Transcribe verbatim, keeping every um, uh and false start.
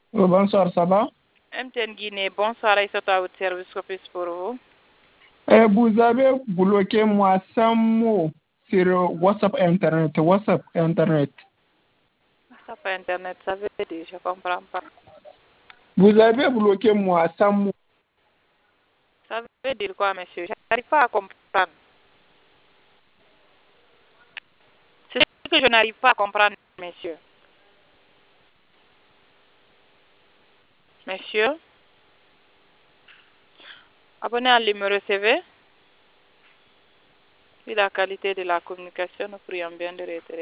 Oh, bonsoir, ça va? M T N Guinée, bonsoir, Aïssata à votre service, que puis pour vous? Eh, vous avez bloqué moi sans mot sur WhatsApp Internet. WhatsApp Internet. Ça pas Internet, ça veut dire, je comprends pas. Vous avez bloqué moi sans mot. Ça veut dire quoi, monsieur? Je n'arrive pas à comprendre. C'est ce que je n'arrive pas à comprendre, monsieur. Monsieur, abonnez à numéro C V. Si la qualité de la communication, nous prions bien de retirer.